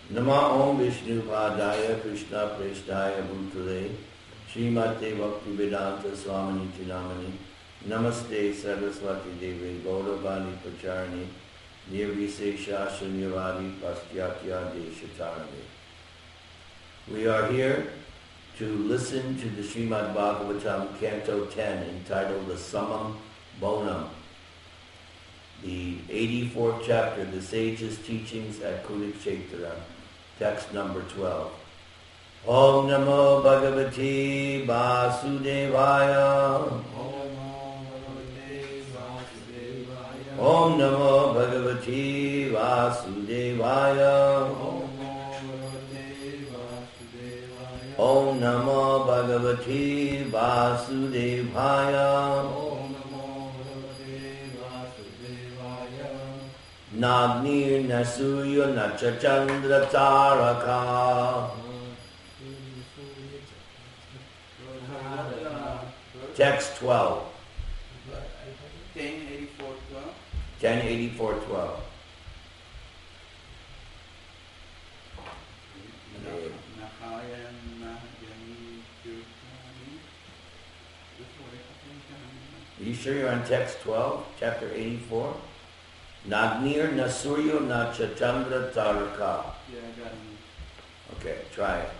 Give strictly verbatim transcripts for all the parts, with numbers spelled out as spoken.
Nama Om Vishnu Padaya Krishna Preshtaya Bhutale Srimate Bhaktivedanta Swaminiti Namani Namaste Saraswati Devi Gauravani Pacharani Nirvisesha Sunyavadi Pastyatya Deshatarani. We are here to listen to the Srimad Bhagavatam Canto ten entitled the Samam Bonam, the eighty-fourth chapter, the Sage's Teachings at Kurukshetra, text number twelve. Om Namo Bhagavate Vasudevaya. Om Namo Bhagavate Vasudevaya. Om Namo Bhagavate Vasudevaya. Nagnir Nasuyo Nacha Chandra Taraka. Text twelve. ten eighty-four twelve. ten eighty-four twelve. Are you sure you're on text twelve, chapter eighty-four? Nagnir Nasuryo Nacha Chandra Taraka. Yeah, I got it. Okay, try it.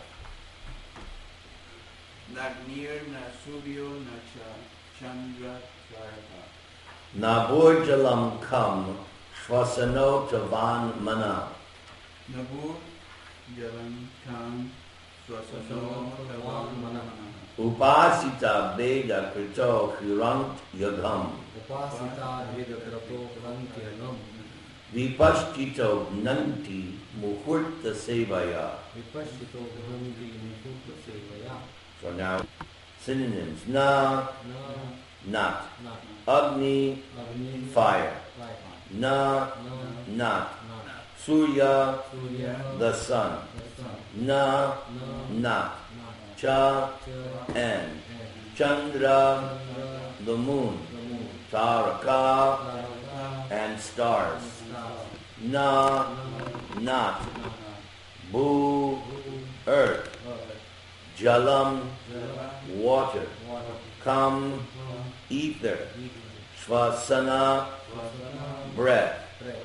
Nagnir Nasuryo Nacha Chandra Taraka. Nabur Jalam Kam Shvasano Tavan Mana. Nabur Jalam Kam Shvasano Tavan Mana. Upasita Veda Krito Hirant Yagam. Upasita Veda Krito Hirant Yagam. Vipashchito Nanti Muhurta Sevaya. Vipashchito Nanti Muhurta Sevaya. So now, synonyms. Na, Na, not. not. Agni, Agni, fire. fire. Na, Na, not. not. Surya, Surya, the sun. the sun. Na, Na, not. not. Cha, Cha, and. and. Chandra, Chandra, the moon. the moon. Taraka, Taraka, and stars. stars. Na, Na, not. not. Bu, Bhu, earth. earth. Jalam, Jala, water. water. Kam, Kam, ether. ether. Shvasana, Vasana, breath. breath.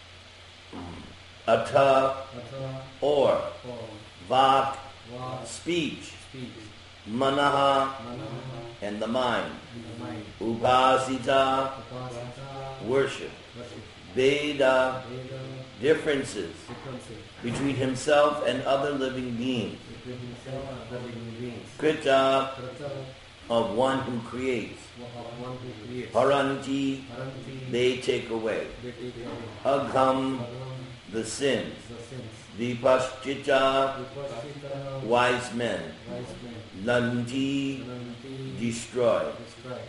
Atha, Atha, or. or. Vak, Vak, speech. speech. Manaha, Manaha, and the mind. and the mind. Upasita, Upasita, worship. worship. Veda, Veda, differences differences between himself and other living beings. between himself and other living beings. Krita, Krata, of one who creates. of one who creates. Paranti, Paranti, they take away. they take away. Agham, Agam, the sins. the sins. Vipaschita, Vipashita, wise men. wise men. Nanti, Nanti, destroy. destroys.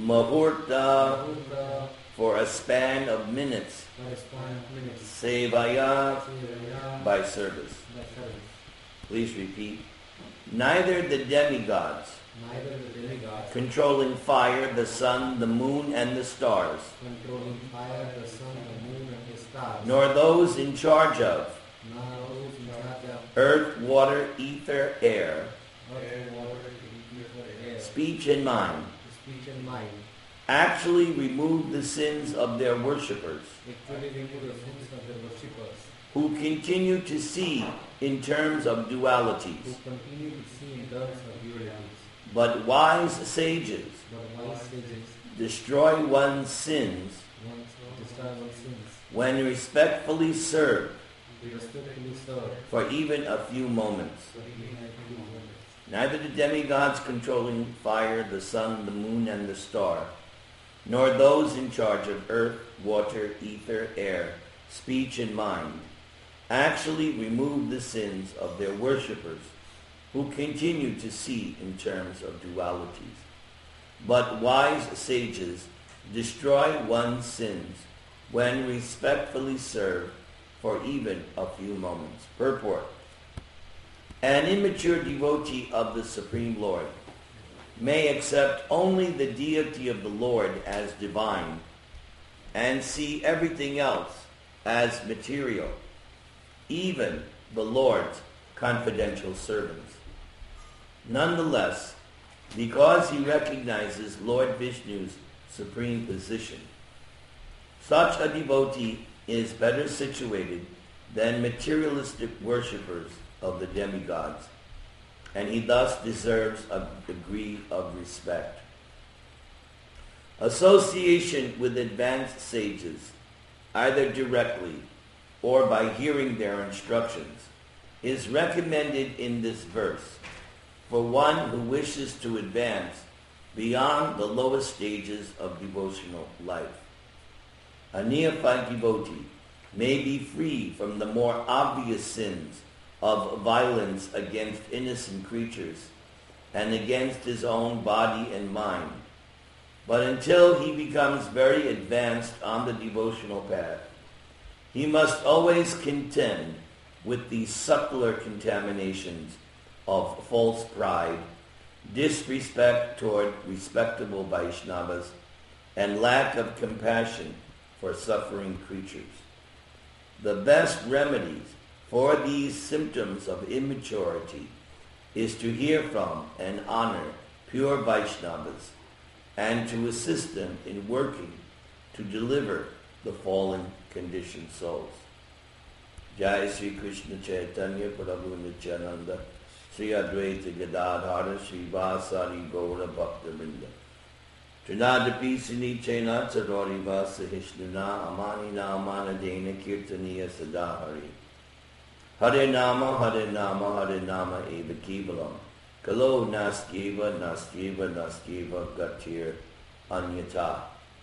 Mahurta, Buddha, for a span of minutes. correspond minutes. Sevaya, Sevaya, by service. by service. Please repeat. Neither the demigods, Neither the demigods, controlling fire, the sun, the moon, and the stars, controlling fire, the sun, the moon, and the stars, nor those in charge of nor those in charge of earth, water, ether, air, earth, water, ether, air, speech, and mind, speech and mind, actually remove the sins of their worshippers, actually remove the sins of the worshippers, who continue to see in terms of who dualities. continue to see in terms of dualities. But wise sages But wise sages destroy one's sins want to destroy one's sins, when respectfully served to respectfully serve, for even a few moments. for even a few moments. Neither the demigods controlling fire, the sun, the moon, and the star, nor those in charge of earth, water, ether, air, speech, and mind, actually remove the sins of their worshippers, who continue to see in terms of dualities. But wise sages destroy one's sins when respectfully served for even a few moments. Purport. An immature devotee of the Supreme Lord may accept only the deity of the Lord as divine and see everything else as material, even the Lord's confidential servants. Nonetheless, because he recognizes Lord Vishnu's supreme position, such a devotee is better situated than materialistic worshippers of the demigods, and he thus deserves a degree of respect. Association with advanced sages, either directly or by hearing their instructions, is recommended in this verse for one who wishes to advance beyond the lowest stages of devotional life. A neophyte devotee may be free from the more obvious sins of violence against innocent creatures and against his own body and mind. But until he becomes very advanced on the devotional path, he must always contend with the subtler contaminations of false pride, disrespect toward respectable Vaishnavas, and lack of compassion for suffering creatures. The best remedies for these symptoms of immaturity is to hear from and honor pure Vaishnavas and to assist them in working to deliver the fallen conditioned souls. Jai Sri Krishna Chaitanya Prabhu Nityananda Sri Advaita Gadadhara Sri Vasari Gaura Bhakta Vrinda Trinadapi Sini Chena Charori Vasa Hishnuna Amani Namana Dena Kirtaniya Sadahari Hare Nama Hare Nama Hare Nama Eva Kevalam Kalo Naskiva Naskiva Naskiva Gatir Anyata.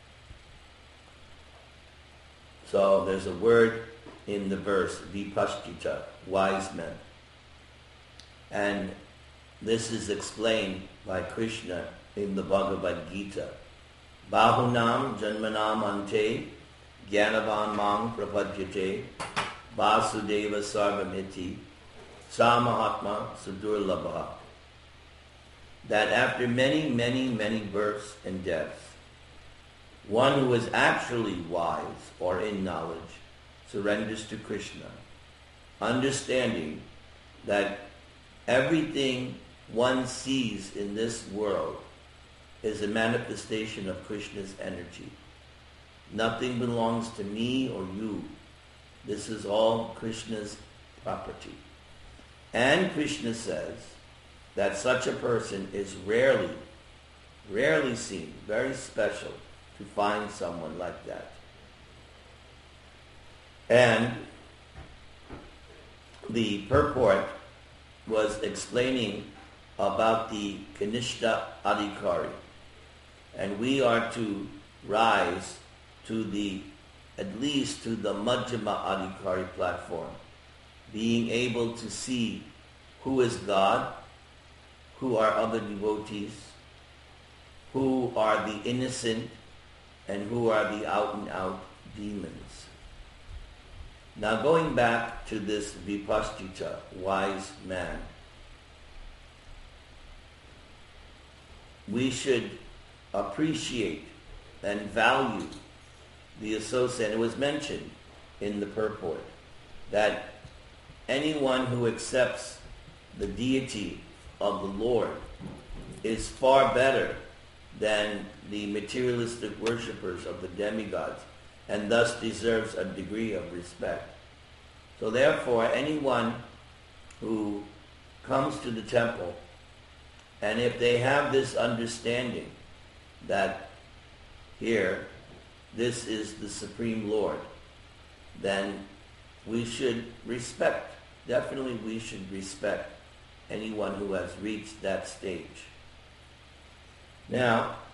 So there's a word in the verse, Vipashchita, wise men. And this is explained by Krishna in the Bhagavad Gita. Bahunam Janmanam Ante Gyanavan Mang Prapadyate Vasudeva Sarvamiti Samahatma Sudurlabha. That after many, many, many births and deaths, one who is actually wise or in knowledge surrenders to Krishna, understanding that everything one sees in this world is a manifestation of Krishna's energy. Nothing belongs to me or you. This is all Krishna's property. And Krishna says that such a person is rarely, rarely seen, very special to find someone like that. And the purport was explaining about the Kanishta Adhikari. And we are to rise to the, at least to the Majjhima Adhikari platform, being able to see who is God, who are other devotees, who are the innocent, and who are the out-and-out demons. Now going back to this Vipashchita, wise man, we should appreciate and value the associate. It was mentioned in the purport that anyone who accepts the deity of the Lord is far better than the materialistic worshippers of the demigods, and thus deserves a degree of respect. So therefore, anyone who comes to the temple, and if they have this understanding that here, this is the Supreme Lord, then we should respect, definitely we should respect anyone who has reached that stage. Now,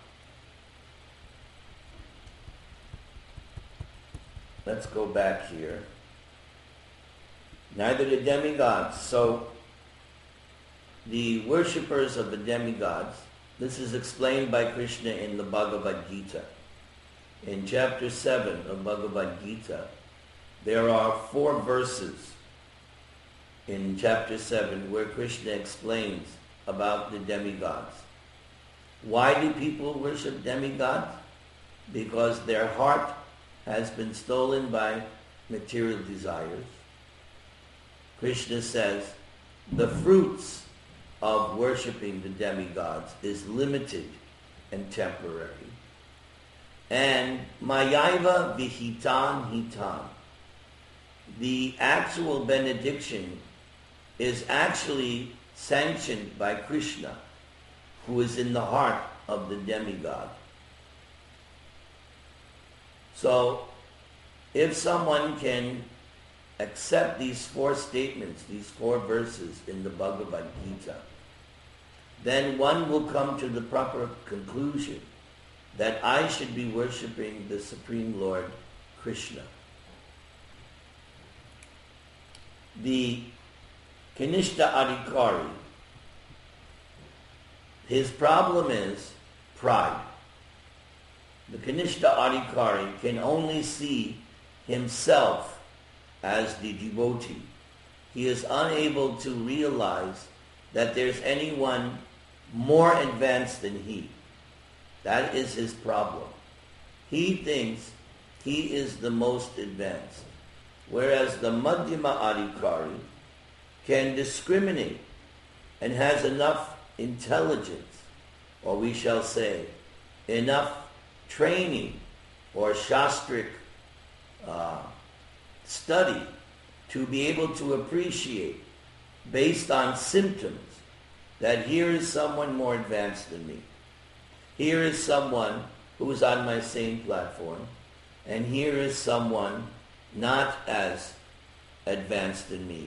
let's go back here. Neither the demigods. So, the worshippers of the demigods, this is explained by Krishna in the Bhagavad Gita. In chapter seven of Bhagavad Gita, there are four verses in chapter seven where Krishna explains about the demigods. Why do people worship demigods? Because their heart has been stolen by material desires. Krishna says, the fruits of worshipping the demigods is limited and temporary. And Mayaiva Vihitan Hitan, the actual benediction is actually sanctioned by Krishna, who is in the heart of the demigod. So, if someone can accept these four statements, these four verses in the Bhagavad Gita, then one will come to the proper conclusion that I should be worshipping the Supreme Lord Krishna. The Kanishta Adhikari, his problem is pride. The Kanishta Adhikari can only see himself as the devotee. He is unable to realize that there's anyone more advanced than he. That is his problem. He thinks he is the most advanced, whereas the Madhyama Adhikari can discriminate and has enough intelligence, or we shall say, enough training or shastric uh, study to be able to appreciate, based on symptoms, that here is someone more advanced than me. Here is someone who is on my same platform, and here is someone not as advanced than me.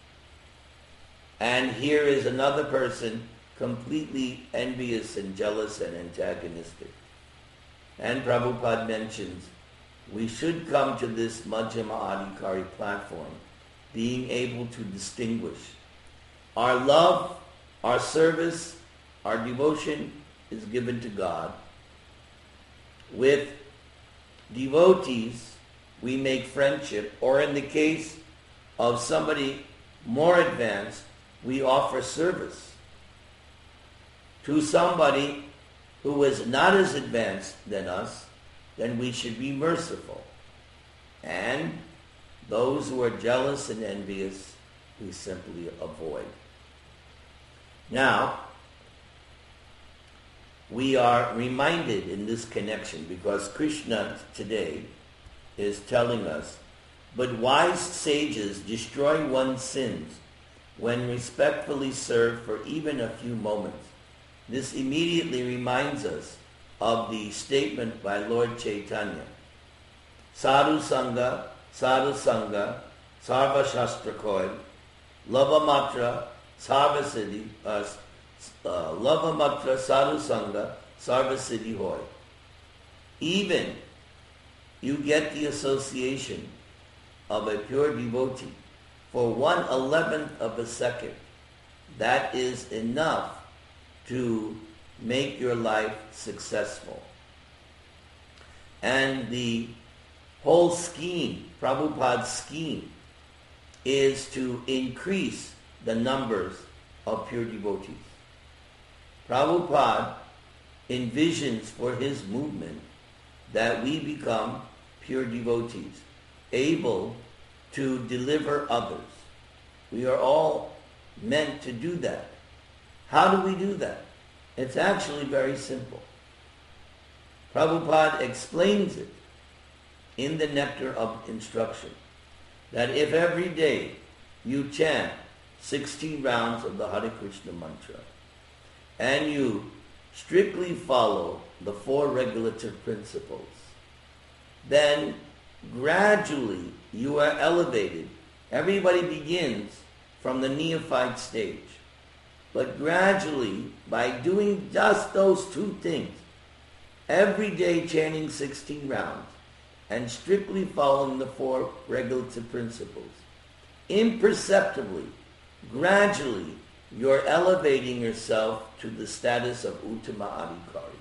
And here is another person completely envious and jealous and antagonistic. And Prabhupada mentions we should come to this Madhyama Adhikari platform being able to distinguish. Our love, our service, our devotion is given to God. With devotees, we make friendship, or in the case of somebody more advanced, we offer service to somebody who is not as advanced than us. Then we should be merciful. And those who are jealous and envious, we simply avoid. Now, we are reminded in this connection, because Krishna today is telling us, but wise sages destroy one's sins when respectfully served for even a few moments. This immediately reminds us of the statement by Lord Chaitanya. Sadhu Sangha, Sadhu Sangha, Sarva Shastra Koi, Lava Matra, Sarva Siddhi, uh, uh, Lava Matra, Sadhu Sangha, Sarva Siddhi Hoy. Even you get the association of a pure devotee for one eleventh of a second. That is enough to make your life successful. And the whole scheme, Prabhupada's scheme, is to increase the numbers of pure devotees. Prabhupada envisions for his movement that we become pure devotees, able to deliver others. We are all meant to do that. How do we do that? It's actually very simple. Prabhupada explains it in the Nectar of Instruction, that if every day you chant sixteen rounds of the Hare Krishna mantra, and you strictly follow the four regulative principles, then gradually you are elevated. Everybody begins from the neophyte stage. But gradually, by doing just those two things, every day chanting sixteen rounds, and strictly following the four regulative principles, imperceptibly, gradually, you're elevating yourself to the status of Uttama Adhikari.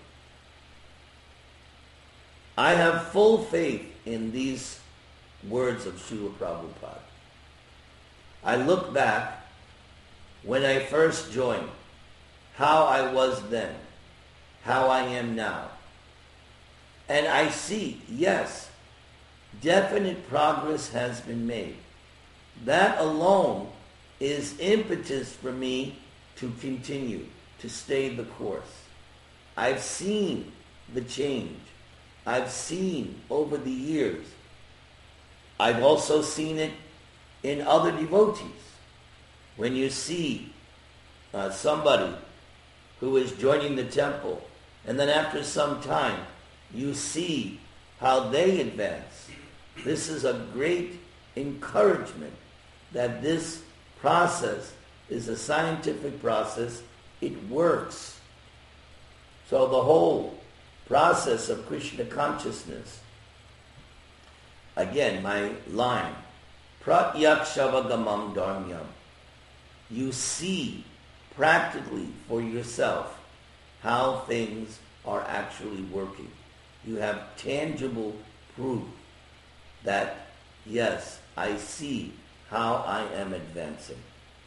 I have full faith in these words of Srila Prabhupada. I look back when I first joined, how I was then, how I am now. And I see, yes, definite progress has been made. That alone is impetus for me to continue, to stay the course. I've seen the change. I've seen over the years. I've also seen it in other devotees. When you see uh, somebody who is joining the temple, and then after some time, you see how they advance. This is a great encouragement that this process is a scientific process. It works. So the whole process of Krishna consciousness, again, my line, Pratyakshavagamam dharmyam. You see practically for yourself how things are actually working. You have tangible proof that, yes, I see how I am advancing.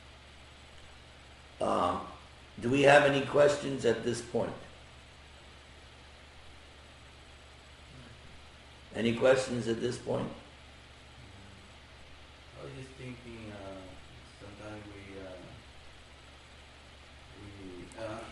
Um, do we have any questions at this point? Any questions at this point? I was just thinking, uh, sometimes we, uh, we, uh,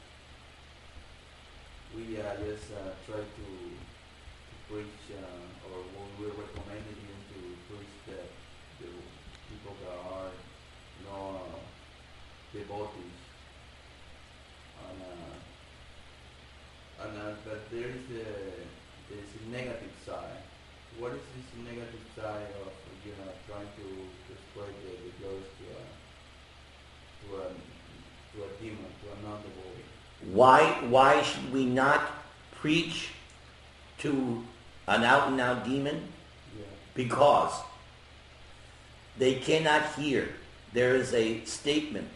we uh, just uh, try to, to preach, uh, or we recommended you to preach that the people that are, you know, uh, devotees. And, uh, and, uh, but there is a, there's a negative side. What is this negative side of, you know, trying to, to spread the, the glories to a, to a, to a demon, to a non-devotee? Why, why should we not preach to an out-and-out demon? Yeah. Because they cannot hear. There is a statement.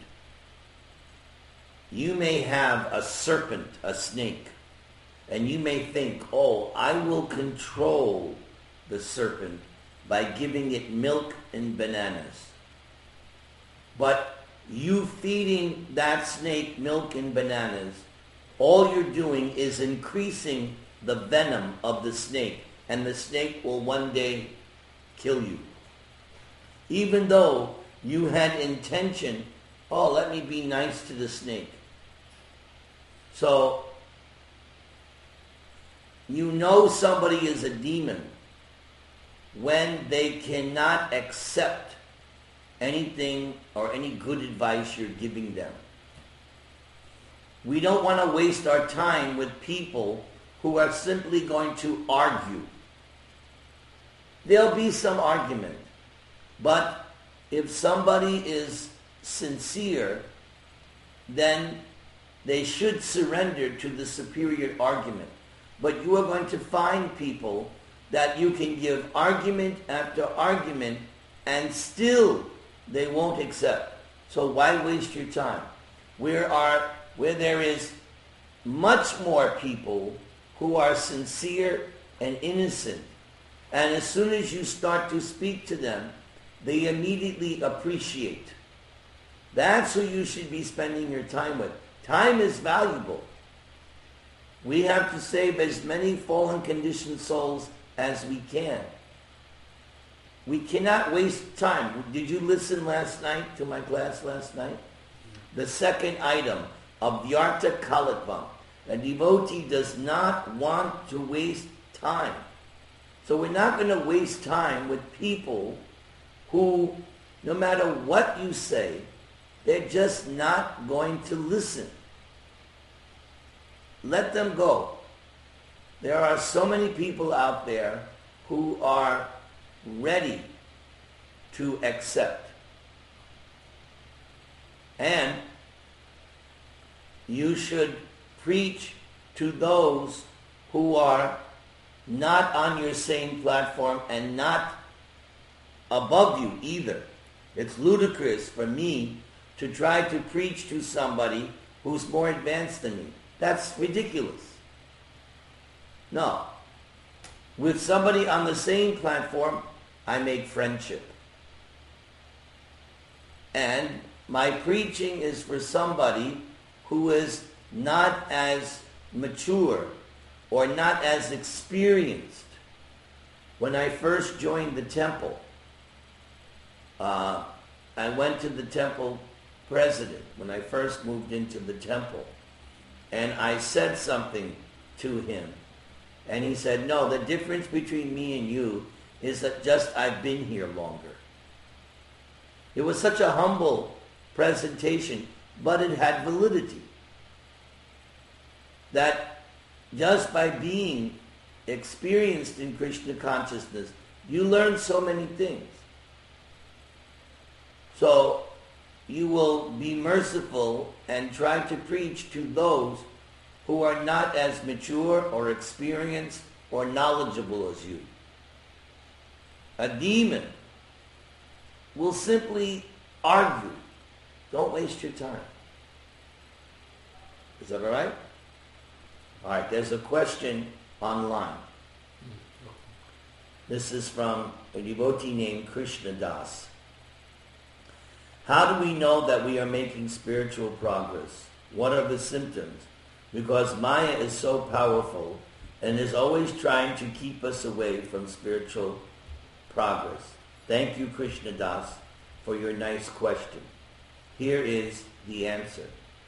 You may have a serpent, a snake, and you may think, oh, I will control the serpent by giving it milk and bananas. But you feeding that snake milk and bananas, all you're doing is increasing the venom of the snake, and the snake will one day kill you. Even though you had intention, oh, let me be nice to the snake. So, you know somebody is a demon when they cannot accept anything or any good advice you're giving them. We don't want to waste our time with people who are simply going to argue. There'll be some argument, but if somebody is sincere, then they should surrender to the superior argument. But you are going to find people that you can give argument after argument and still they won't accept. So why waste your time? Where are where there is much more people who are sincere and innocent, and as soon as you start to speak to them, they immediately appreciate. That's who you should be spending your time with. Time is valuable. We have to save as many fallen conditioned souls as we can. We cannot waste time. Did you listen last night to my class last night? The second item, Avyarta Kalatvam. A devotee does not want to waste time. So we're not going to waste time with people who, no matter what you say, they're just not going to listen. Let them go. There are so many people out there who are ready to accept. And you should preach to those who are not on your same platform and not above you either. It's ludicrous for me to try to preach to somebody who's more advanced than me. That's ridiculous. No. With somebody on the same platform, I make friendship. And my preaching is for somebody who is not as mature or not as experienced. When I first joined the temple, uh, I went to the temple president when I first moved into the temple, and I said something to him, and he said, no, the difference between me and you is that just I've been here longer. It was such a humble presentation, but it had validity. That just by being experienced in Krishna consciousness, you learn so many things. So you will be merciful and try to preach to those who are not as mature or experienced or knowledgeable as you. A demon will simply argue. Don't waste your time. Is that all right? All right, there's a question online. This is from a devotee named Krishna Das. How do we know that we are making spiritual progress? What are the symptoms? Because Maya is so powerful and is always trying to keep us away from spiritual progress. Thank you, Krishna Das, for your nice question. Here is the answer.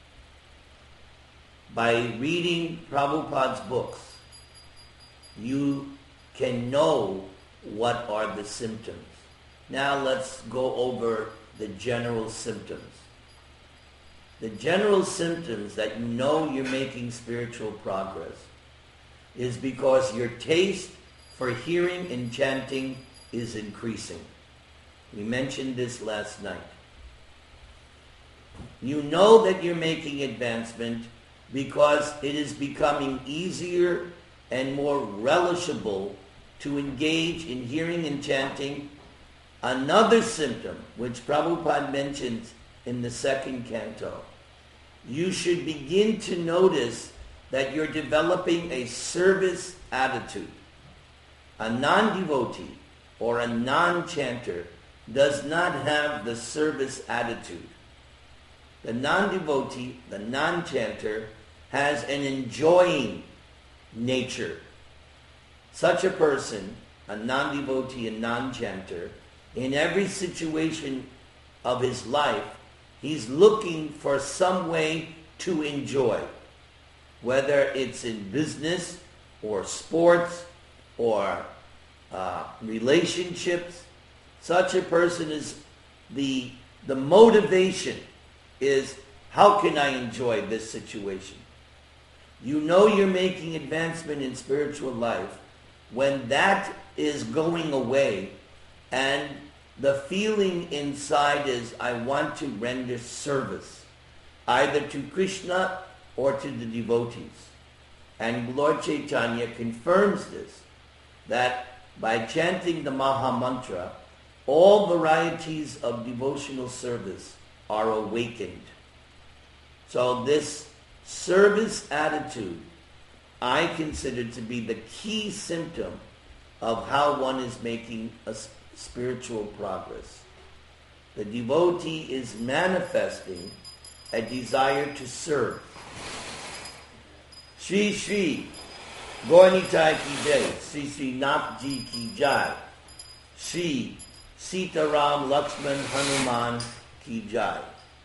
By reading Prabhupada's books, you can know what are the symptoms. Now let's go over the general symptoms. The general symptoms that you know you're making spiritual progress is because your taste for hearing and chanting is increasing. We mentioned this last night. You know that you're making advancement because it is becoming easier and more relishable to engage in hearing and chanting. Another symptom, which Prabhupada mentions in the second canto, you should begin to notice that you're developing a service attitude. A non-devotee or a non-chanter does not have the service attitude. The non-devotee, the non-chanter, has an enjoying nature. Such a person, a non-devotee and non-chanter, in every situation of his life, he's looking for some way to enjoy. Whether it's in business or sports or uh, relationships, such a person is, the, the motivation is, how can I enjoy this situation? You know you're making advancement in spiritual life when that is going away and the feeling inside is, I want to render service, either to Krishna or to the devotees. And Lord Chaitanya confirms this, that by chanting the Maha Mantra, all varieties of devotional service are awakened. So this service attitude I consider to be the key symptom of how one is making a spiritual progress. The devotee is manifesting a desire to serve. Shri Shri Gaurnitai ki jai, Shri Shri Nathji ki jai, Shri Sita Ram Lakshman Hanuman ki jai.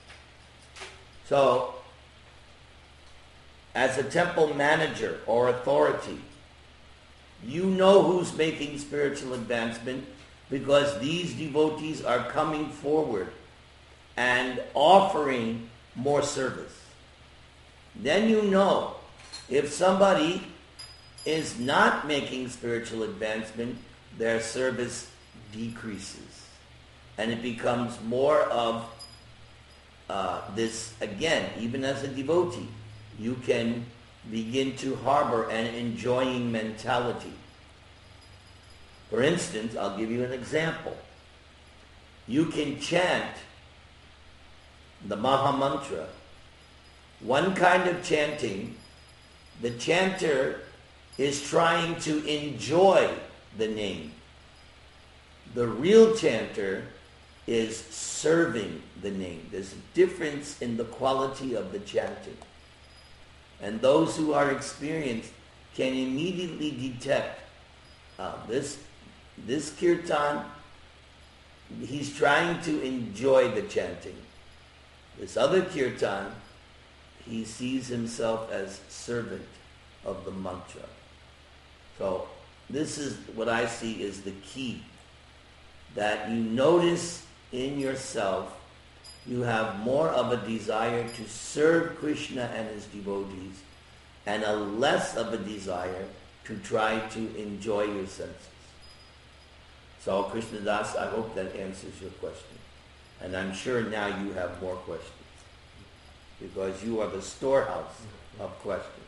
So, as a temple manager or authority, you know who's making spiritual advancement because these devotees are coming forward and offering more service. Then you know if somebody is not making spiritual advancement, their service decreases. And it becomes more of uh, this, again, even as a devotee, you can begin to harbor an enjoying mentality. For instance, I'll give you an example. You can chant the Maha Mantra. One kind of chanting, the chanter is trying to enjoy the name. The real chanter is serving the name. There's a difference in the quality of the chanting. And those who are experienced can immediately detect uh, this, this kirtan he's trying to enjoy the chanting. This other kirtan, he sees himself as servant of the mantra. So this is what I see is the key. That you notice in yourself you have more of a desire to serve Krishna and his devotees and a less of a desire to try to enjoy your senses. So Krishna Das, I hope that answers your question. And I'm sure now you have more questions because you are the storehouse of questions.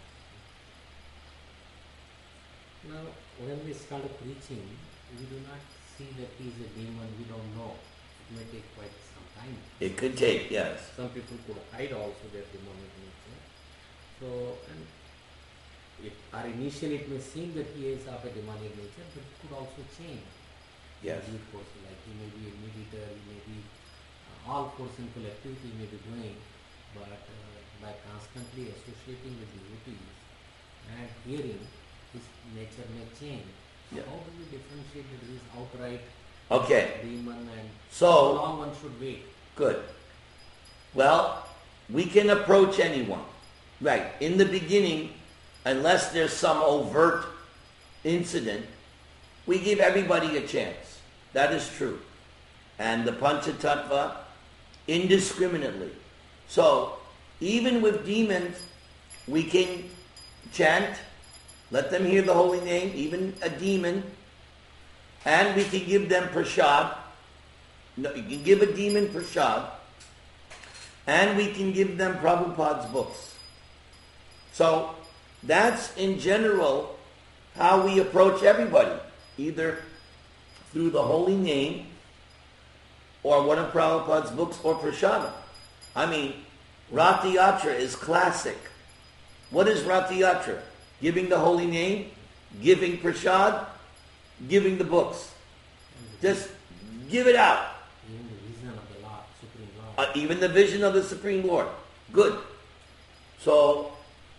Now, when we start preaching, we do not see that he is a demon, we don't know. It may take quite some time. It could take, yes. Some people could hide also their demonic nature. So, and it, or initially it may seem that he is of a demonic nature, but it could also change. Yes. He course, like he may be a meditator, he may be uh, all four simple activities he may be doing, but uh, by constantly associating with devotees and hearing, his nature may change. Yeah. How do we differentiate that he is outright Okay. demon and So, how long one should wait? Good. Well, we can approach anyone. Right. In the beginning, unless there's some overt incident, we give everybody a chance. That is true. And the Panchatattva, indiscriminately. So, even with demons, we can chant, let them hear the holy name, even a demon, and we can give them prasad. No, you can give a demon prasad, and we can give them Prabhupada's books. So, that's in general how we approach everybody, either through the holy name, or one of Prabhupada's books, or prasada. I mean, Rath Yatra is classic. What is Rath Yatra? Giving the holy name, giving prasad, giving the books. Just give it out. Even the vision of the Lord, Supreme Lord. Uh, even the vision of the Supreme Lord. Good. So,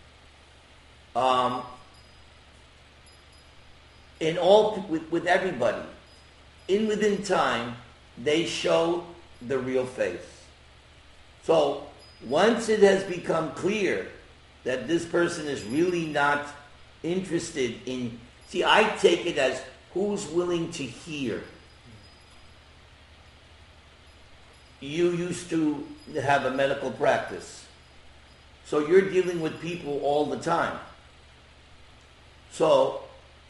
um, in all, with, with everybody, in within time, they show the real face. So, once it has become clear that this person is really not interested in, see, I take it as who's willing to hear. You used to have a medical practice. So you're dealing with people all the time. So,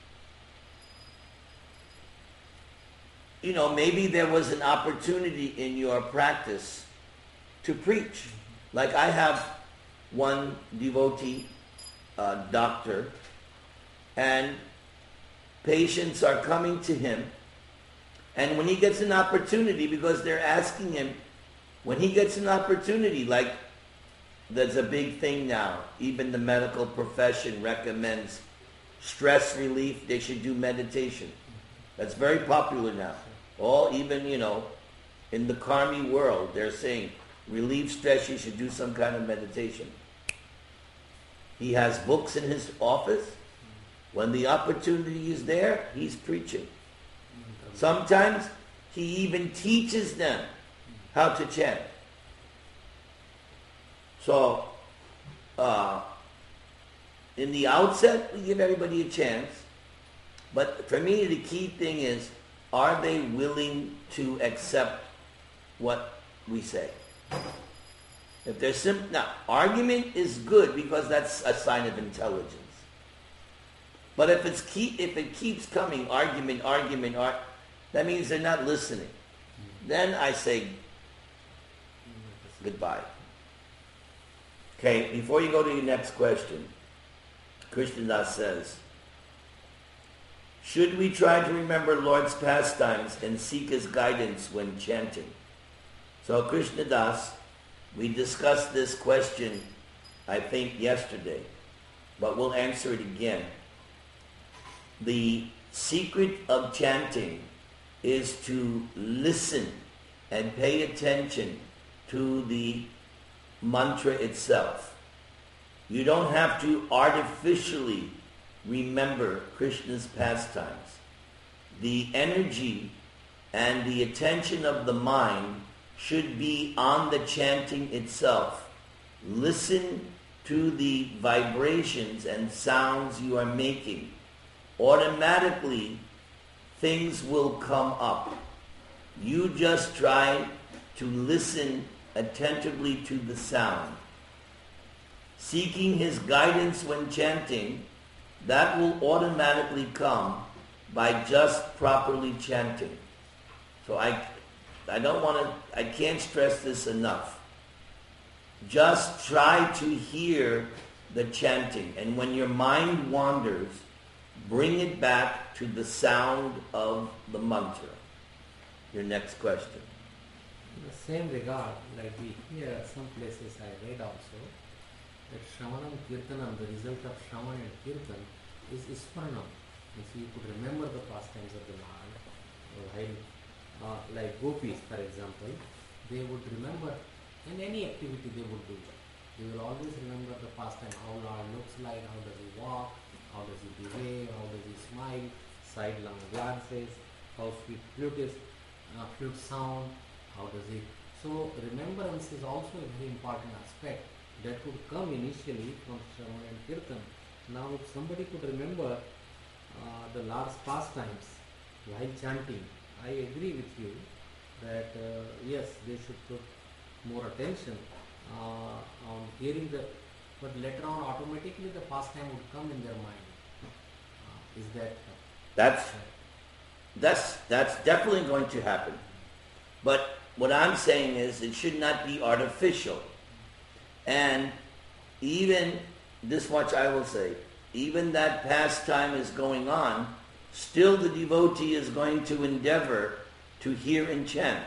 you know, maybe there was an opportunity in your practice to preach. Like I have one devotee, uh, doctor, and patients are coming to him, and when he gets an opportunity, because they're asking him, when he gets an opportunity, like there's a big thing now, even the medical profession recommends stress relief, they should do meditation. That's very popular now. All, even, you know, in the karmi world, they're saying, relieve stress, you should do some kind of meditation. He has books in his office. When the opportunity is there, he's preaching. Sometimes he even teaches them how to chant. So, uh, in the outset, we give everybody a chance. But for me, the key thing is, are they willing to accept what we say? If they're simple, now argument is good because that's a sign of intelligence. But if it's keep, if it keeps coming, argument, argument, ar- that means they're not listening. Then I say goodbye. Okay, before you go to your next question, Krishnadas says, should we try to remember Lord's pastimes and seek his guidance when chanting? So Krishnadas, we discussed this question, I think, yesterday, but we'll answer it again. The secret of chanting is to listen and pay attention to the mantra itself. You don't have to artificially remember Krishna's pastimes. The energy and the attention of the mind should be on the chanting itself. Listen to the vibrations and sounds you are making. Automatically, things will come up. You just try to listen attentively to the sound. Seeking his guidance when chanting, that will automatically come by just properly chanting. So I, I don't want to, I can't stress this enough. Just try to hear the chanting, and when your mind wanders, bring it back to the sound of the mantra. Your next question. In the same regard, like we hear some places I read also, that Shravanam Kirtanam, the result of Shravan and Kirtan is Ismaranam. And so you could remember the pastimes of the Lord. While, uh, like gopis, for example, they would remember in any activity they would do. They will always remember the pastime, how Lord looks like, how does he walk, how does he behave, how does he smile, sidelong glances, how sweet flute is, uh, flute sound, how does he... So remembrance is also a very important aspect that could come initially from Shravan and Kirtan. Now if somebody could remember uh, the Lord's pastimes while chanting, I agree with you that uh, yes, they should put more attention uh, on hearing the, but later on automatically the pastime would come in their mind. Uh, is that... That's, that's, that's definitely going to happen. But what I'm saying is it should not be artificial. And even this much I will say, even that pastime is going on, still the devotee is going to endeavor to hear and chant.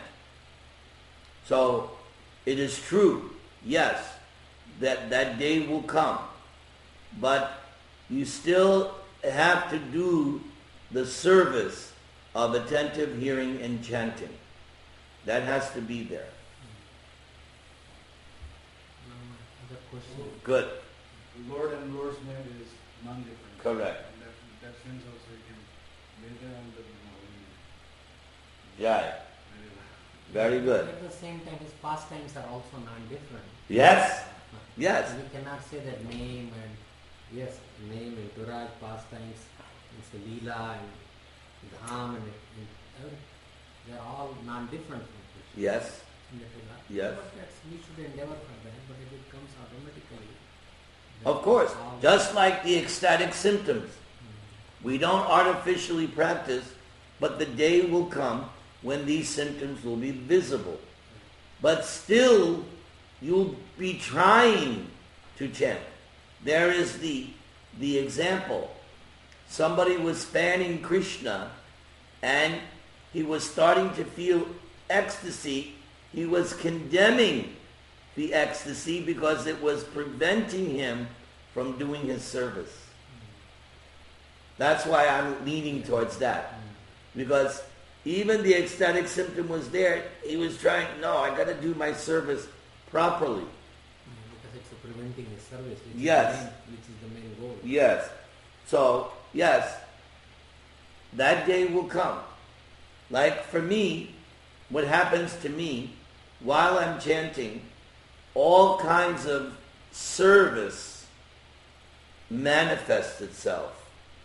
So it is true, yes, that that day will come. But you still have to do the service of attentive hearing and chanting. That has to be there. Um, other question? Good. Lord and Lord's name is non-different. Correct. And that, that sense also you can maintain on the Yeah. Very good. At the same time, his pastimes are also non-different. Yes. Yes. We cannot say that name and, yes, name and Turaj pastimes, it's a Leela and Dham and, and everything. They are all non-different from Krishna. Yes. In that regard. Yes. But that's, we should endeavor for that, but if it comes automatically. Of course. all- Just like the ecstatic symptoms. We don't artificially practice, but the day will come when these symptoms will be visible. But still, you'll be trying to chant. There is the, the example. Somebody was fanning Krishna and he was starting to feel ecstasy. He was condemning the ecstasy because it was preventing him from doing his service. That's why I'm leaning towards that. Because even the ecstatic symptom was there. He was trying, no, I got to do my service properly. Because it's a preventing his service, which, Yes. is the main, which is the main goal. Yes. So, yes, that day will come. Like for me, what happens to me while I'm chanting, all kinds of service manifests itself.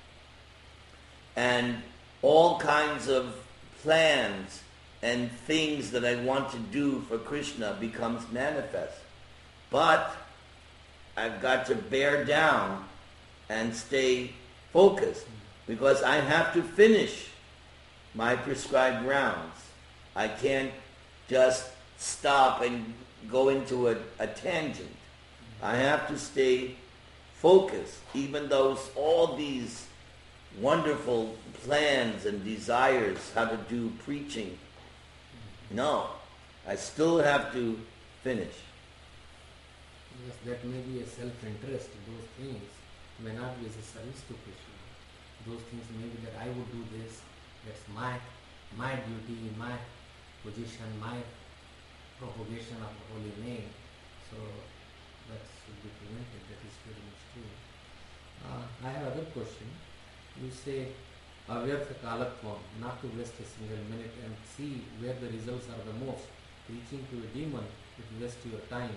And all kinds of plans and things that I want to do for Krishna becomes manifest. But I've got to bear down and stay focused because I have to finish my prescribed rounds. I can't just stop and go into a, a tangent. I have to stay focused, even though all these wonderful plans and desires how to do preaching. No, I still have to finish. Yes, that may be a self-interest. Those things may not be as a service to Krishna. Those things may be that I would do this. That's my my duty, my position, my propagation of the holy name. So that should be prevented. That is very much true. Uh, I have another question. You say avyartha kalatvam, not to waste a single minute and see where the results are the most. Preaching to a demon, it wastes your time.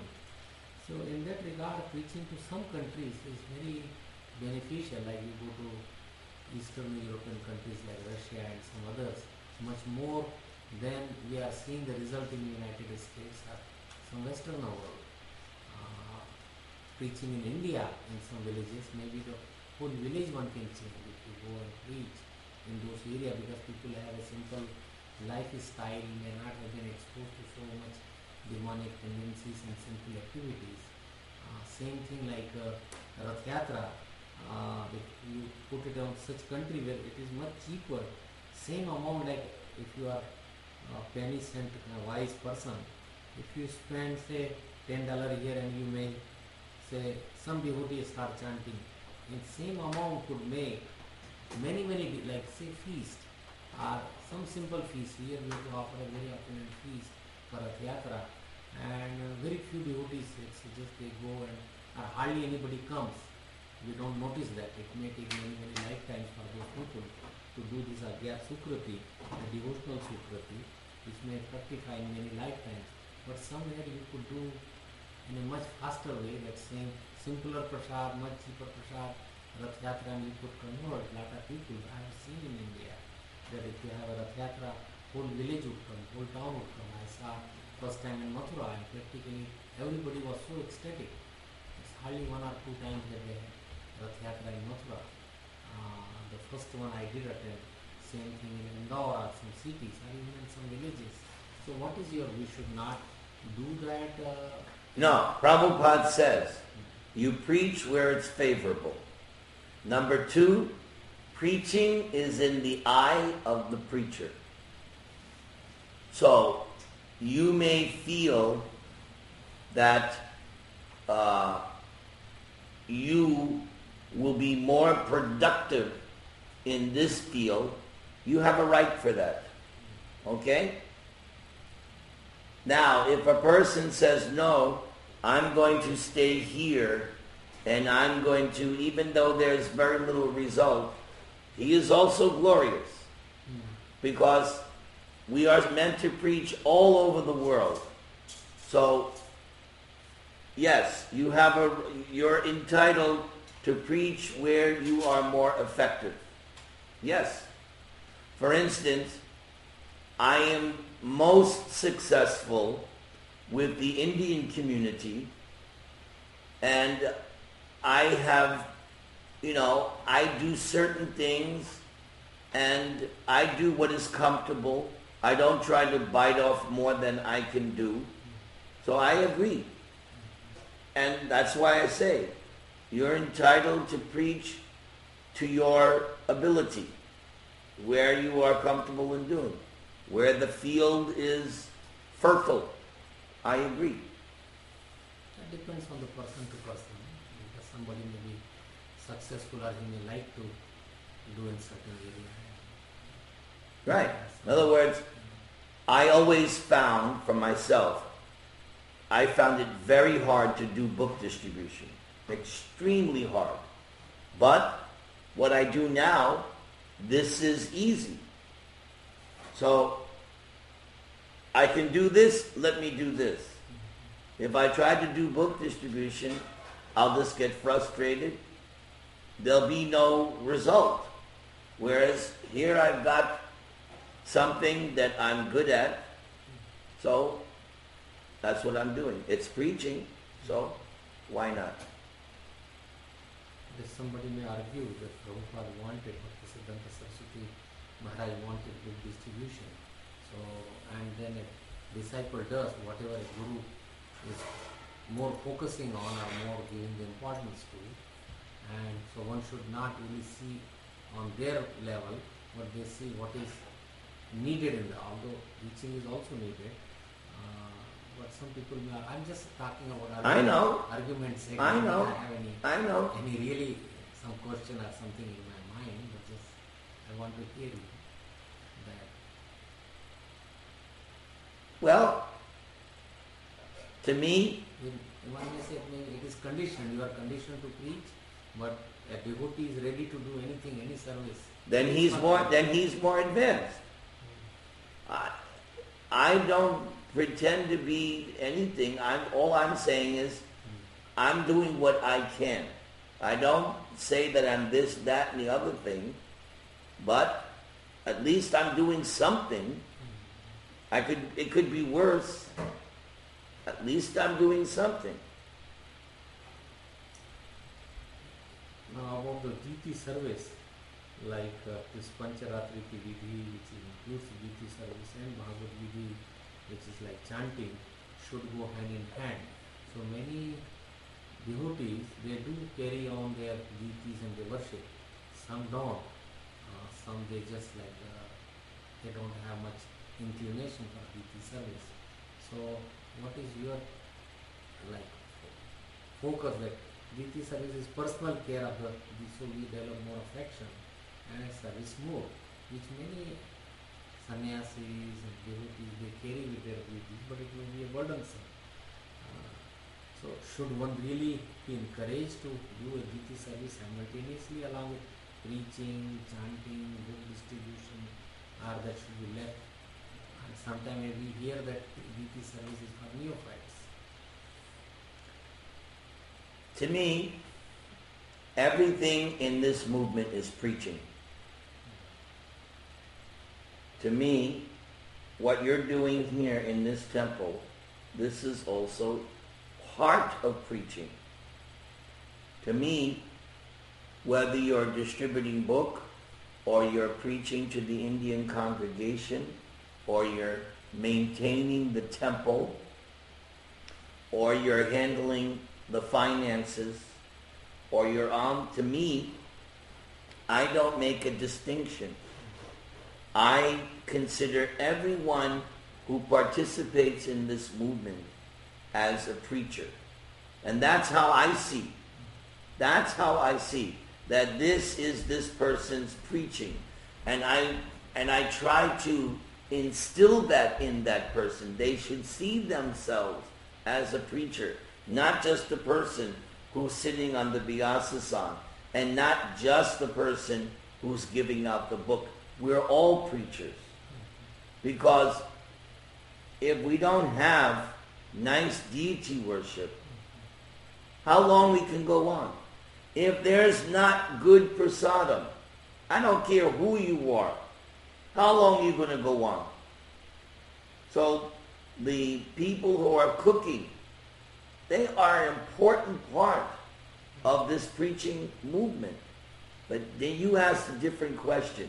So in that regard, preaching to some countries is very beneficial, like you go to Eastern European countries like Russia and some others, much more than we are seeing the result in the United States or some Western world. Uh, preaching in India in some villages, maybe the whole village one can change if you go and preach in those areas, because people have a simple lifestyle, may not have been exposed to so much demonic tendencies and sinful activities. Uh, same thing like uh, Rath Yatra, uh, if you put it on such country where it is much cheaper, same amount, like if you are a penny cent uh, wise person, if you spend say ten dollars here and you may say some devotees start chanting, in same amount could make many many, like say feast or some simple feast. Here we have to offer a very opulent feast for a Yatra, and uh, very few devotees, it's just they go and uh, hardly anybody comes. We don't notice that. It may take many many lifetimes for those people to do this Agyat Sukrati, the devotional Sukrati, which may fructify in many lifetimes. But somewhere you could do in a much faster way, that same simpler prasad, much cheaper prasad, Rath Yatra, and you could convert a lot of people. I have seen in India that if you have a Rath Yatra, whole village would come, whole town would come. I saw first time in Mathura, and practically everybody was so ecstatic. It's hardly one or two times that they had Rath Yatra in Mathura. Uh, the first one I did attend, same thing in Indore or some cities or even in some villages. So what is your, we should not do that? Uh, No, Prabhupada says, you preach where it's favorable. Number two, preaching is in the eye of the preacher. So, you may feel that uh, you will be more productive in this field. You have a right for that. Okay? Now, if a person says, no, I'm going to stay here, and I'm going to, even though there's very little result, he is also glorious. Because we are meant to preach all over the world. So, yes, you have a, you're entitled to preach where you are more effective. Yes. For instance, I am most successful with the Indian community, and I have, you know, I do certain things, and I do what is comfortable. I don't try to bite off more than I can do. So I agree. And that's why I say, you're entitled to preach to your ability, where you are comfortable in doing, where the field is fertile. I agree. That depends on the person to person. Because somebody may be successful or he may like to do in certain area. Right. In other words, I always found for myself, I found it very hard to do book distribution. Extremely hard. But what I do now, this is easy. So, I can do this, let me do this. If I try to do book distribution, I'll just get frustrated. There'll be no result. Whereas here I've got something that I'm good at, so that's what I'm doing. It's preaching, so why not? If somebody may argue that Prabhupada wanted, Bhaktisiddhanta Saraswati Maharaj wanted book distribution. So, and then a disciple does whatever a guru is more focusing on or more giving the importance to. And so one should not really see on their level, but they see what is needed in the, although teaching is also needed. Uh, but some people may, I'm just talking about I know. arguments. I know. I have any, I know. any really some question or something in my mind, but just I want to hear you. That. Well, to me, One may say it is conditioned, you are conditioned to preach, but a devotee is ready to do anything, any service then he's more then he's more advanced. I, I don't pretend to be anything. I'm all I'm saying is I'm doing what I can. I don't say that I'm this, that, and the other thing, but at least I'm doing something. I could it could be worse. At least I'm doing something. Now about the Jiti service, like uh, this Pancharatri ki Vidhi, which includes Jiti service, and Bhagavad Vidhi, which is like chanting, should go hand in hand. So many devotees, they do carry on their Jitis and they worship. Some don't. Uh, some they just like, uh, they don't have much inclination for Jiti service. So what is your like focus that Jiti service is personal care of the, so we develop more affection and service more, which many sannyasis and devotees they carry with their duties, but it will be a burdensome. Uh, so should one really be encouraged to do a Jiti service simultaneously along with preaching, chanting, book distribution, or that should be left? And sometimes we hear that Jiti service is for neophytes. To me, everything in this movement is preaching. To me, what you're doing here in this temple, this is also part of preaching. To me, whether you're distributing book, or you're preaching to the Indian congregation, or you're maintaining the temple, or you're handling the finances, or you're on, to me, I don't make a distinction. I consider everyone who participates in this movement as a preacher. And that's how I see. That's how I see that this is this person's preaching. And I and I try to instill that in that person. They should see themselves as a preacher, not just the person who's sitting on the Vyasa-san, and not just the person who's giving out the book. We're all preachers. Because if we don't have nice deity worship, how long we can go on? If there's not good prasadam, I don't care who you are, how long are you going to go on? So the people who are cooking, they are an important part of this preaching movement. But then you asked a different question.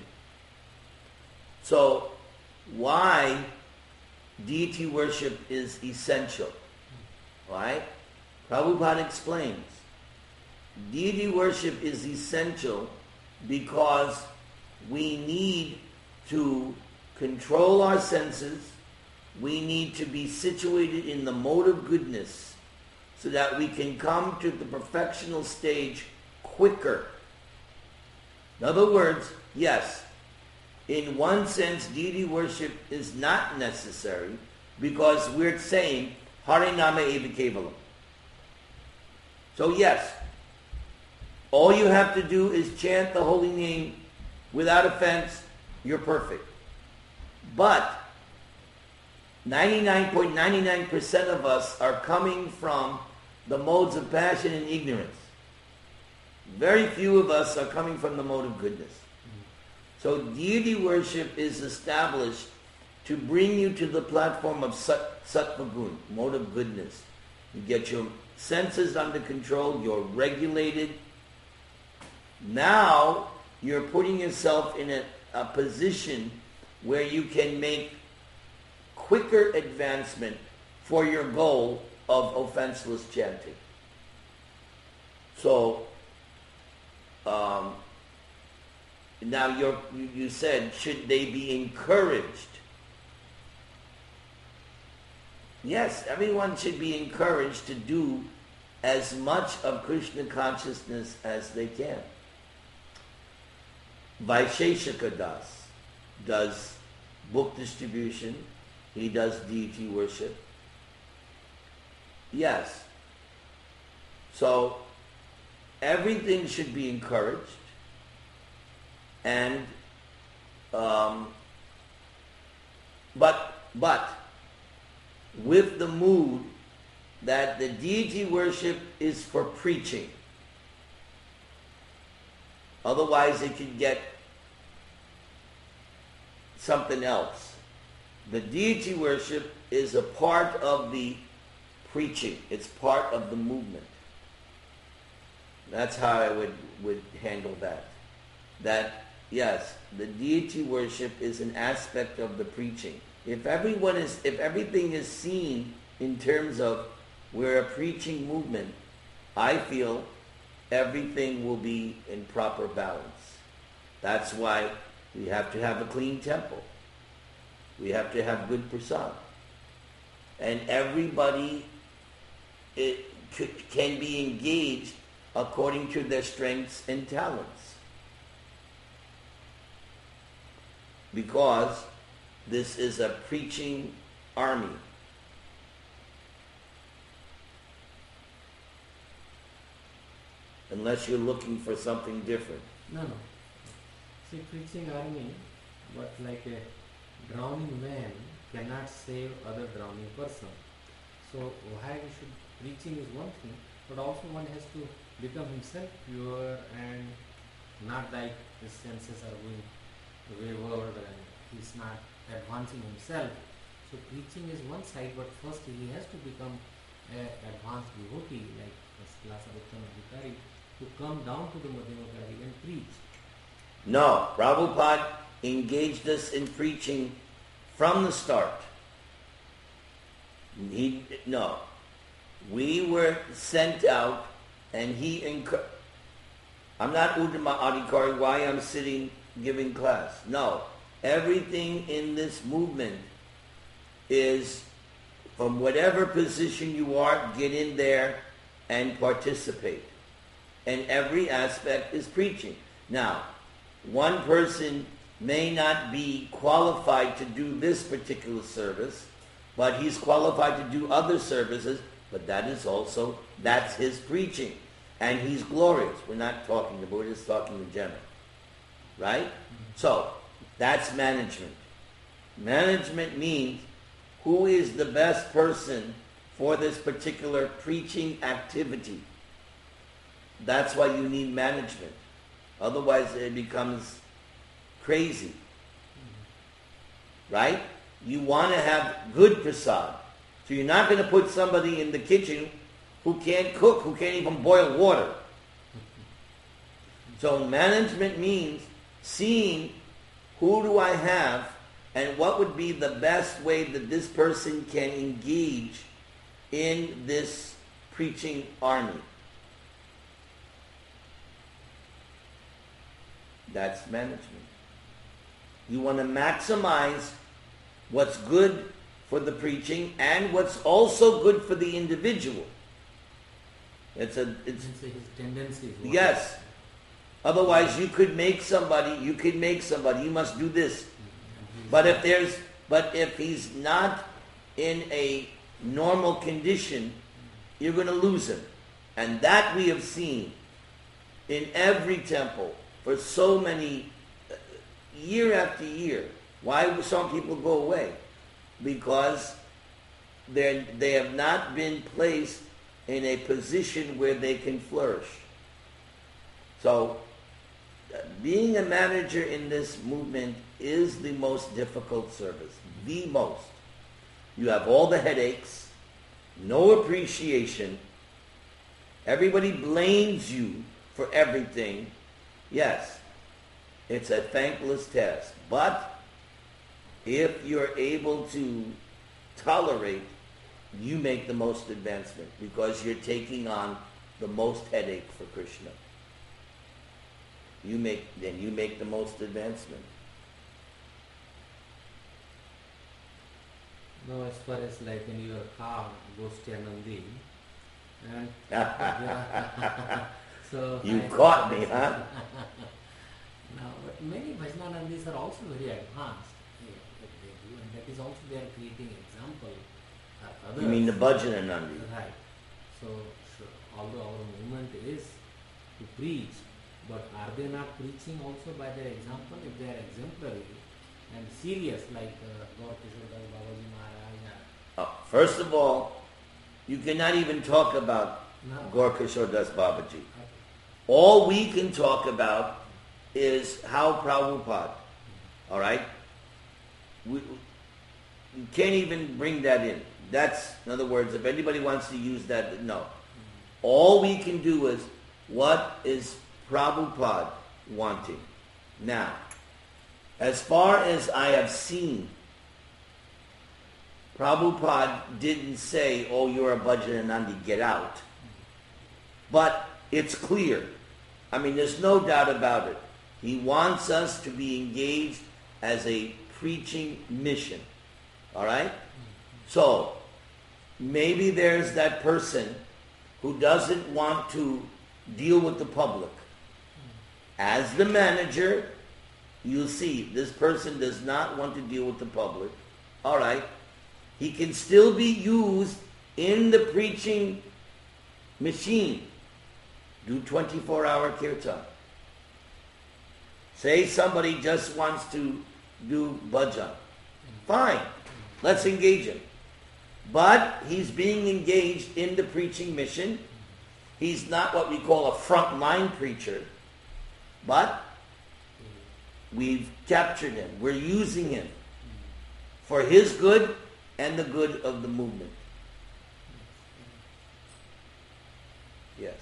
So why deity worship is essential? Right? Prabhupada explains. Deity worship is essential because we need to control our senses. We need to be situated in the mode of goodness so that we can come to the perfectional stage quicker. In other words, yes, in one sense, deity worship is not necessary because we're saying Harinama Eva Kevalam. So yes, all you have to do is chant the holy name without offense, you're perfect. But ninety-nine point nine nine percent of us are coming from the modes of passion and ignorance. Very few of us are coming from the mode of goodness. So deity worship is established to bring you to the platform of sat, sattva gun, mode of goodness. You get your senses under control, you're regulated. Now you're putting yourself in a, a position where you can make quicker advancement for your goal of offenseless chanting. So, um, now you're, you, you said, should they be encouraged? Yes, everyone should be encouraged to do as much of Krishna consciousness as they can. Vaisheshika Das does book distribution. He does deity worship. Yes. So, everything should be encouraged. and um, but but with the mood that the deity worship is for preaching. Otherwise, it could get something else. The deity worship is a part of the preaching. It's part of the movement. That's how I would, would handle that. That, yes, the deity worship is an aspect of the preaching. If everyone is, if everything is seen in terms of we're a preaching movement, I feel everything will be in proper balance. That's why we have to have a clean temple. We have to have good prasad. And everybody it, c- can be engaged according to their strengths and talents. Because this is a preaching army. Unless you're looking for something different. No, no. See, preaching army, but like a drowning man cannot save other drowning person. So why we should, preaching is one thing, but also one has to become himself pure and not like his senses are going wayward and he's not advancing himself. So preaching is one side, but first he has to become an advanced devotee like first class Uttama Adhikari to come down to the Madhyamapari and preach. No, Prabhupada engaged us in preaching from the start. He, no, we were sent out and he encouraged. I'm not Uttama Adhikari, why I'm sitting giving class. No, everything in this movement is from whatever position you are, get in there and participate. And every aspect is preaching. Now, one person may not be qualified to do this particular service, but he's qualified to do other services, but that is also, that's his preaching. And he's glorious. We're not talking about, we're just talking in general. Right? So, that's management. Management means who is the best person for this particular preaching activity. That's why you need management. Otherwise it becomes crazy. Right? You want to have good prasad. So you're not going to put somebody in the kitchen who can't cook, who can't even boil water. So management means seeing who do I have and what would be the best way that this person can engage in this preaching army. That's management. You want to maximize what's good for the preaching and what's also good for the individual. It's a it's His tendencies. yes. Otherwise you could make somebody, you could make somebody, you must do this. But if there's but if he's not in a normal condition, you're going to lose him. And that we have seen in every temple for so many, uh, year after year. Why do some people go away? Because they they have not been placed in a position where they can flourish. So, uh, being a manager in this movement is the most difficult service. The most. You have all the headaches, no appreciation. Everybody blames you for everything. Yes, it's a thankless task. But if you're able to tolerate, you make the most advancement because you're taking on the most headache for Krishna. You make then you make the most advancement. No, as far as like in your car goes to Anandi, and yeah. So You I- caught me, huh? No, but many Vaishnavandis are also very advanced. They, they do, and that is also they are creating example for others. You mean the Bhajananandi? Right. So, so although our movement is to preach, But are they not preaching also by their example? If they are exemplary and serious, like uh, Gaur Kishore Das Babaji Maharaj? Uh, first of all, you cannot even talk about No. Gaur Kishore Das Babaji. Okay. All we can talk about is how Prabhupada, all right? We, you can't even bring that in. That's, in other words, if anybody wants to use that, no. All we can do is, what is Prabhupada wanting? Now, as far as I have seen, Prabhupada didn't say, oh, you're a Bhajananandi, get out. But it's clear. I mean, there's no doubt about it. He wants us to be engaged as a preaching mission. All right? So, maybe there's that person who doesn't want to deal with the public. As the manager, you'll see this person does not want to deal with the public. All right? He can still be used in the preaching machine. Do twenty-four hour kirtan. Say somebody just wants to do bhajan. Fine. Let's engage him. But he's being engaged in the preaching mission. He's not what we call a frontline preacher. But we've captured him. We're using him for his good and the good of the movement. Yes.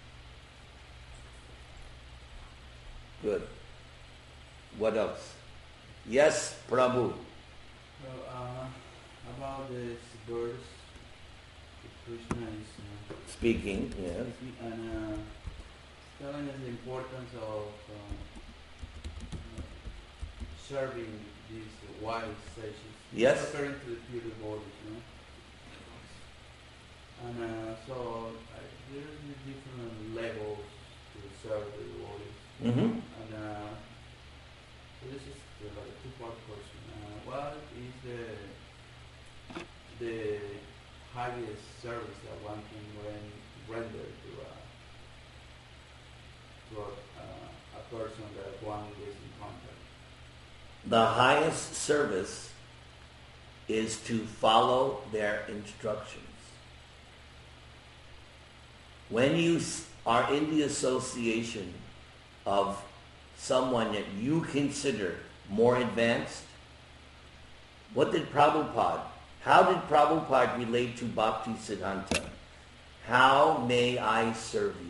Good. What else? Yes, Prabhu. Well, uh, about this verse, Krishna is uh, Speaking, yes. and uh, telling us the importance of uh, serving these wise sages. Yes. Referring to the pure devotees, you know. And uh, so uh, there's different levels to serve the devotees. Mm-hmm. And uh, so this is uh, like a two-part question. Uh, what is the the highest service that one can ren- render to a to a, uh, a person that one is in contact? The highest service is to follow their instructions. When you are in the association of someone that you consider more advanced, what did Prabhupada, how did Prabhupada relate to Bhakti Siddhanta? How may I serve you?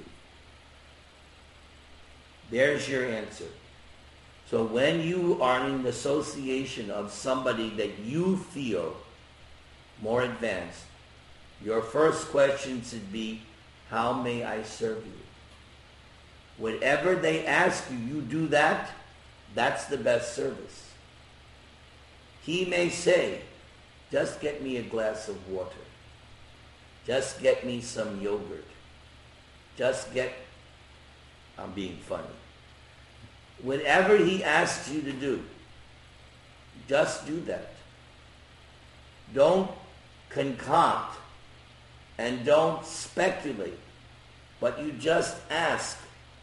There's your answer. So when you are in the association of somebody that you feel more advanced, your first question should be, how may I serve you? Whatever they ask you, you do that, that's the best service. He may say, just get me a glass of water. Just get me some yogurt. Just get, I'm being funny. Whatever he asks you to do, just do that. Don't concoct and don't speculate, but you just ask.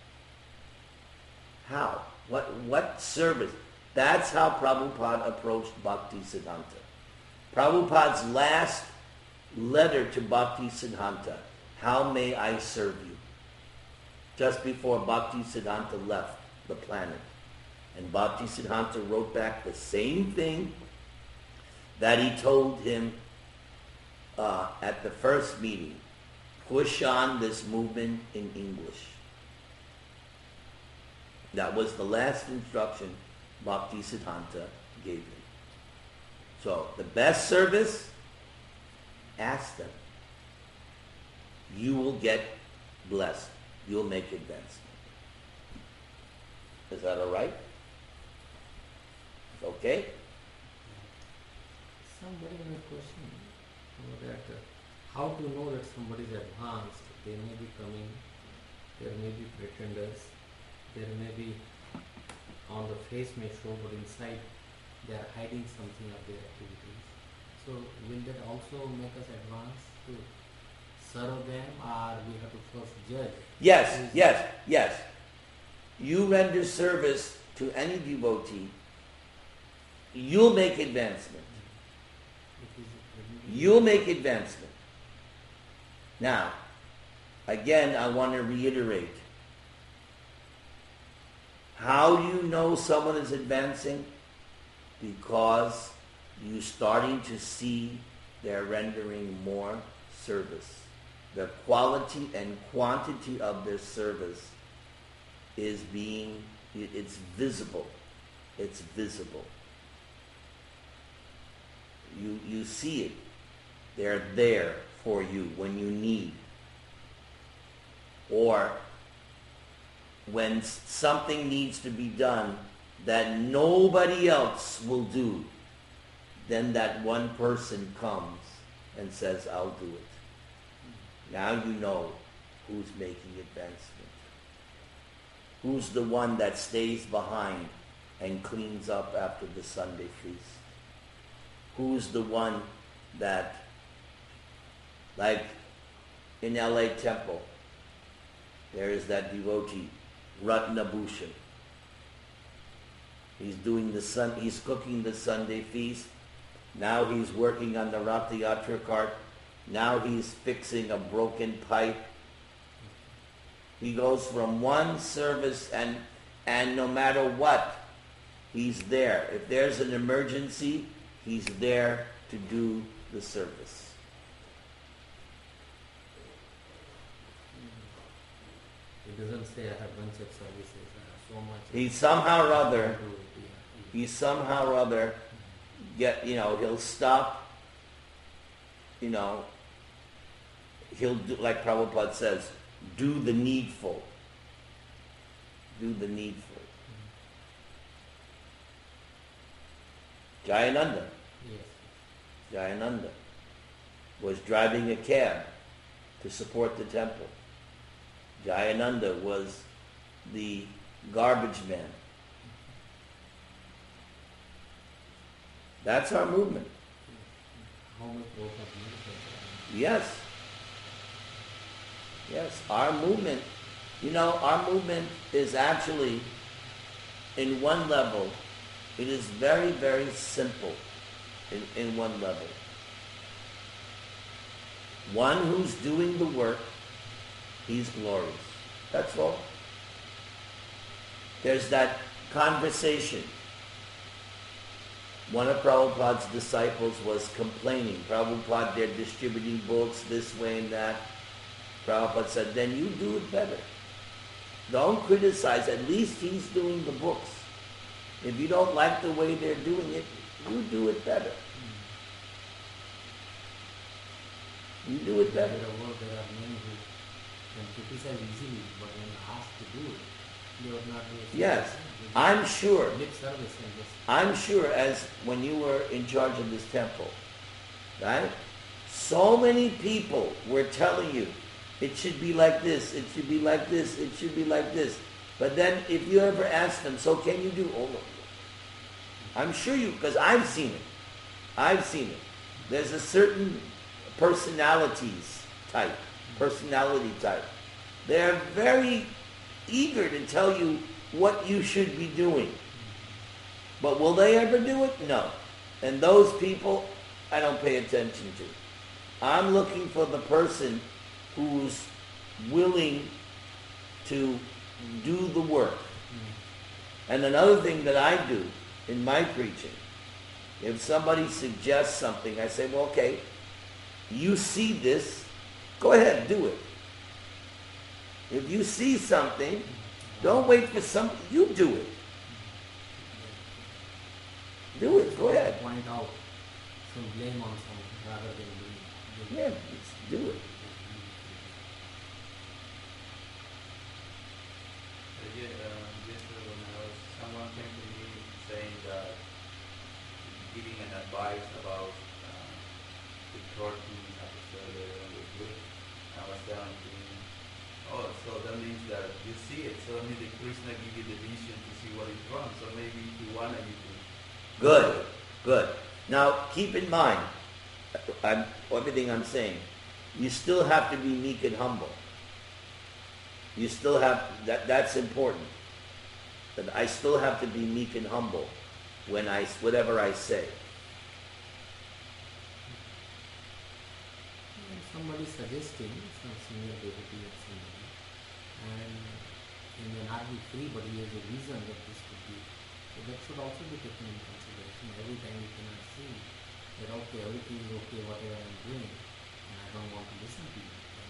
How? What, what service? That's how Prabhupada approached Bhakti Siddhanta. Prabhupada's last letter to Bhakti Siddhanta, how may I serve you? Just before Bhakti Siddhanta left the planet. And Bhakti Siddhanta wrote back the same thing that he told him uh, at the first meeting. Push on this movement in English. That was the last instruction Bhakti Siddhanta gave him. So, the best service, ask them. You will get blessed. You'll make advancement. Is that all right? Okay? Somebody may question you know, that uh, how to know that somebody is advanced. They may be coming, there may be pretenders, there may be on the face may show, but inside they are hiding something of their activities. So will that also make us advance to serve them, or we have to first judge? Yes, Is- yes, yes. you render service to any devotee, you'll make advancement. You'll make advancement. Now, again, I want to reiterate. How do you know someone is advancing? Because you're starting to see they're rendering more service. The quality and quantity of their service is being, it's visible. It's visible. You, you see it. They're there for you when you need. Or when something needs to be done that nobody else will do, then that one person comes and says, I'll do it. Now you know who's making advancement. Who's the one that stays behind and cleans up after the Sunday feast? Who's the one that, like in L A Temple, there is that devotee, Ratnabhushan. He's doing the sun. He's cooking the Sunday feast. Now he's working on the Rath Yatra cart. Now he's fixing a broken pipe. He goes from one service and and no matter what, he's there. If there's an emergency, he's there to do the service. He doesn't say I have bunch of services, I have so much. He somehow or other, to do it, yeah. he somehow or other get, you know, he'll stop, you know, he'll do, like Prabhupada says, do the needful. Do the needful. Jayananda. Yes. Jayananda was driving a cab to support the temple. Jayananda was the garbage man. That's our movement. How much work of miracles? Yes. Yes, our movement, you know, our movement is actually, in one level, it is very, very simple in, in one level. One who's doing the work, he's glorious. That's all. There's that conversation. One of Prabhupada's disciples was complaining. Prabhupada, they're distributing books this way and that. Prabhupada said, then you do it better. Don't criticize. At least he's doing the books. If you don't like the way they're doing it, you do it better. You do it better. There are, there are many who can criticize easily, but when asked to do it, they would not do it. Yes. I'm sure. Lip service and just I'm sure as when you were in charge of this temple, right? So many people were telling you, it should be like this, it should be like this, it should be like this. But then if you ever ask them, so can you do all of it? I'm sure you, because I've seen it. I've seen it. There's a certain personalities type, personality type. They're very eager to tell you what you should be doing. But will they ever do it? No. And those people, I don't pay attention to. I'm looking for the person who's willing to do the work. And another thing that I do in my preaching, if somebody suggests something, I say, well, okay, you see this, go ahead, do it. If you see something, don't wait for some, you do it. Do it, go ahead. point out some blame on something rather than doing it. Yeah, just do it. Yeah, um, yesterday when I was, someone came to me saying that, giving an advice about uh, the tortoise episode on the book. I was telling him, oh, so that means that you see it, so that means that Krishna give you the vision to see what is wrong, so maybe he wanted you to. Good, good. Now, keep in mind, I'm, everything I'm saying, you still have to be meek and humble. You still have, that. That's important. that I still have to be meek and humble when I, whatever I say. And somebody suggesting, some senior devotee or somebody, and he may not be free, but he has a reason that this could be. So that should also be taken into consideration. Every time you cannot see that, okay, everything is okay, whatever I am doing, and I don't want to listen to you.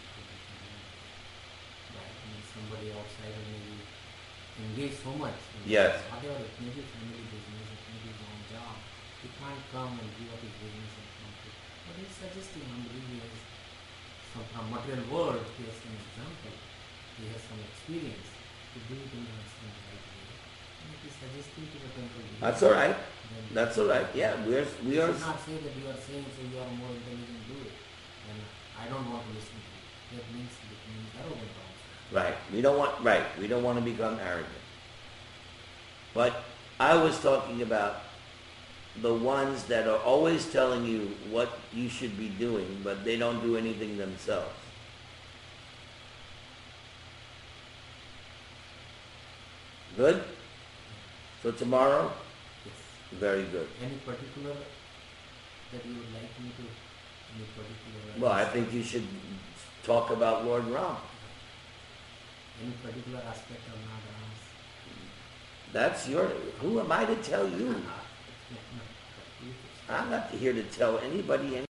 Right? I mean, somebody outside may be engaged so much in Yes. whatever, it may be family business, it may be his own job. He can't come and give up his business and come to. But he's suggesting, humbly, he has some from material world, he has some example, he has some experience to do it in a some right way. And if he's suggesting to the temple, That's all right. then That's all right. Yeah, we're we you are. should not say that you are saying so you are more intelligent, do it. And I don't want to listen to you. That means it means arrogant also. Right. We don't want. Right. We don't want to become arrogant. But I was talking about the ones that are always telling you what you should be doing, but they don't do anything themselves. Good? So tomorrow? Yes. Very good. Any particular that you would like me to, any particular... Well, I think you should talk about Lord Ram. Any particular aspect of Nagarams? That's your... Who am I to tell you? I'm not here to tell anybody anything.